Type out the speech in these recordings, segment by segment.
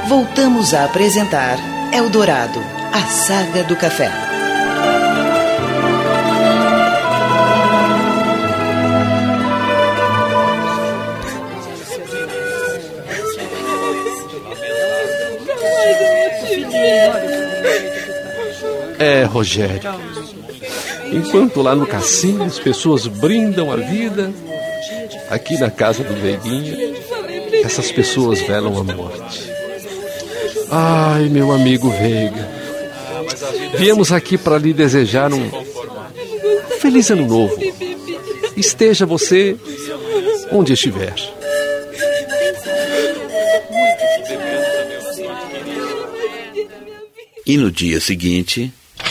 voltamos a apresentar Eldorado, a saga do café. Rogério, enquanto lá no cassino as pessoas brindam a vida, aqui na casa do Veiguinha, essas pessoas velam a morte. Ai, meu amigo Veiga, viemos aqui para lhe desejar um feliz ano novo. Esteja você onde estiver. E no dia seguinte...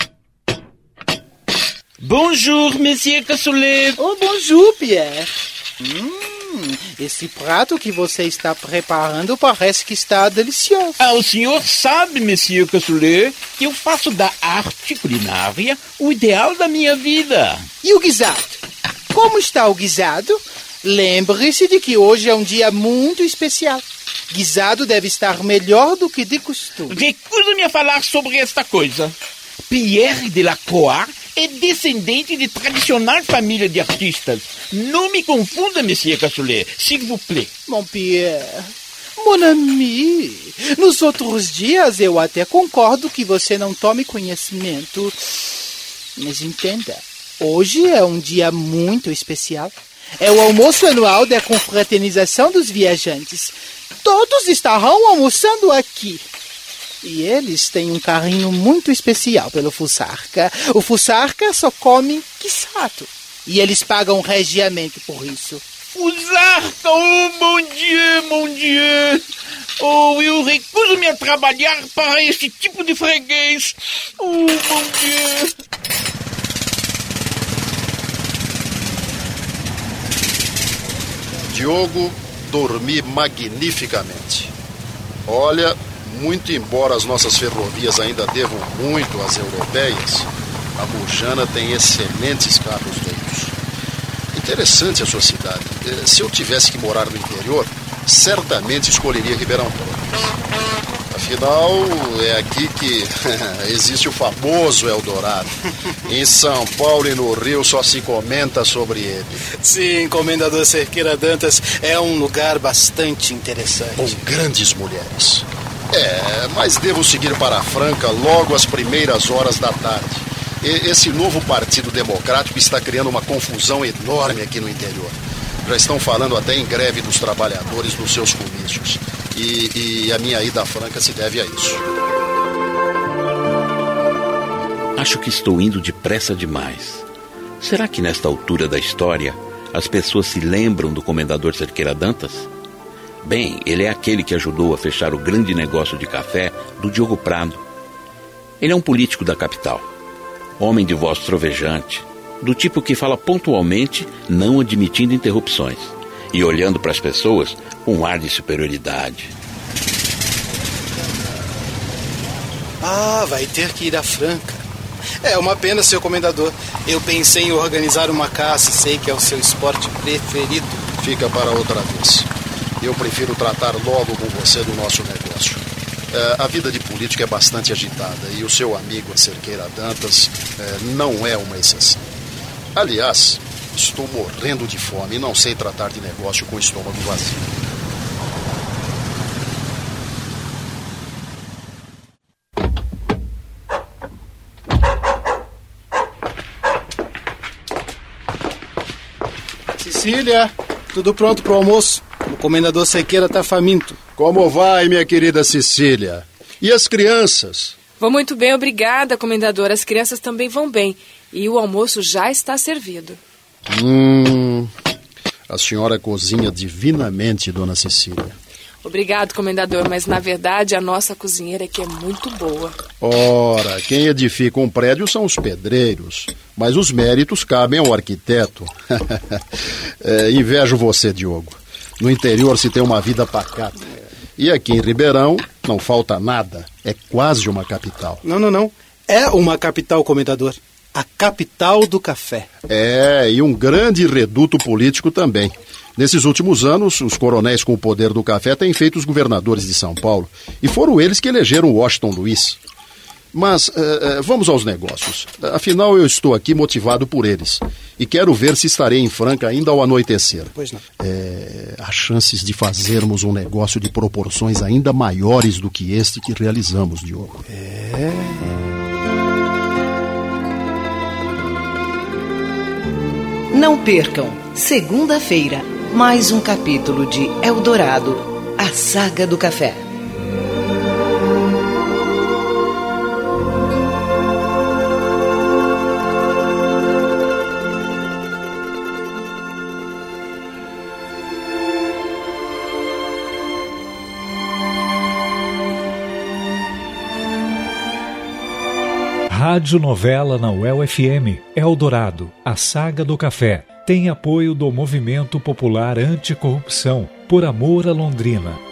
Bonjour, Monsieur Cassoulet. Oh, bonjour, Pierre. Esse prato que você está preparando parece que está delicioso. O senhor sabe, Monsieur Cassoulet, que eu faço da arte culinária o ideal da minha vida. E o guisado? Como está o guisado? Lembre-se de que hoje é um dia muito especial. Guisado deve estar melhor do que de costume. Recuso-me a falar sobre esta coisa. Pierre Delacroix é descendente de tradicional família de artistas. Não me confunda, Monsieur Cassoulet, s'il vous plaît. Mon Pierre, mon ami, nos outros dias eu até concordo que você não tome conhecimento. Mas entenda, hoje é um dia muito especial. É o almoço anual da confraternização dos viajantes. Todos estarão almoçando aqui. E eles têm um carinho muito especial pelo Fusarca. O Fusarca só come guisado. E eles pagam regiamente por isso. Fusarca, oh mon Dieu, mon Dieu. Oh, eu recuso-me a trabalhar para este tipo de freguês. Oh, mon Dieu. Diogo, dormi magnificamente. Olha... Muito embora as nossas ferrovias ainda devam muito às europeias, a Mujana tem excelentes carros-veios. Interessante a sua cidade. Se eu tivesse que morar no interior, certamente escolheria Ribeirão Preto. Afinal, é aqui que existe o famoso Eldorado. Em São Paulo e no Rio só se comenta sobre ele. Sim, Comendador Cerqueira Dantas, é um lugar bastante interessante. Com grandes mulheres. Mas devo seguir para Franca logo às primeiras horas da tarde. Esse novo Partido Democrático está criando uma confusão enorme aqui no interior. Já estão falando até em greve dos trabalhadores nos seus comícios. E a minha ida a Franca se deve a isso. Acho que estou indo depressa demais. Será que nesta altura da história as pessoas se lembram do Comendador Cerqueira Dantas? Bem, ele é aquele que ajudou a fechar o grande negócio de café do Diogo Prado. Ele é um político da capital, homem de voz trovejante, do tipo que fala pontualmente, não admitindo interrupções, e olhando para as pessoas com um ar de superioridade. Vai ter que ir a Franca. É uma pena, seu comendador. Eu pensei em organizar uma caça, sei que é o seu esporte preferido. Fica para outra vez. Eu prefiro tratar logo com você do nosso negócio. A vida de político é bastante agitada e o seu amigo, a Cerqueira Dantas, não é uma exceção. Aliás, estou morrendo de fome e não sei tratar de negócio com o estômago vazio. Cecília, tudo pronto para o almoço? O Comendador Cerqueira está faminto. Como vai, minha querida Cecília? E as crianças? Vão muito bem, obrigada, Comendador. As crianças também vão bem. E o almoço já está servido. A senhora cozinha divinamente, dona Cecília. Obrigado, Comendador, mas na verdade a nossa cozinheira aqui é muito boa. Ora, quem edifica um prédio são os pedreiros, mas os méritos cabem ao arquiteto. Invejo você, Diogo. No interior se tem uma vida pacata. E aqui em Ribeirão não falta nada. É quase uma capital. Não. É uma capital, Comendador. a capital do café. E um grande reduto político também. Nesses últimos anos, os coronéis com o poder do café têm feito os governadores de São Paulo. E foram eles que elegeram Washington Luiz. Mas vamos aos negócios. Afinal, eu estou aqui motivado por eles. E quero ver se estarei em Franca ainda ao anoitecer. Pois não. Há chances de fazermos um negócio de proporções ainda maiores do que este que realizamos, Diogo. Não percam, segunda-feira, mais um capítulo de Eldorado, a saga do café. Rádio novela na UEL-FM, Eldorado, a saga do café. Tem apoio do Movimento Popular Anticorrupção, Por Amor a Londrina.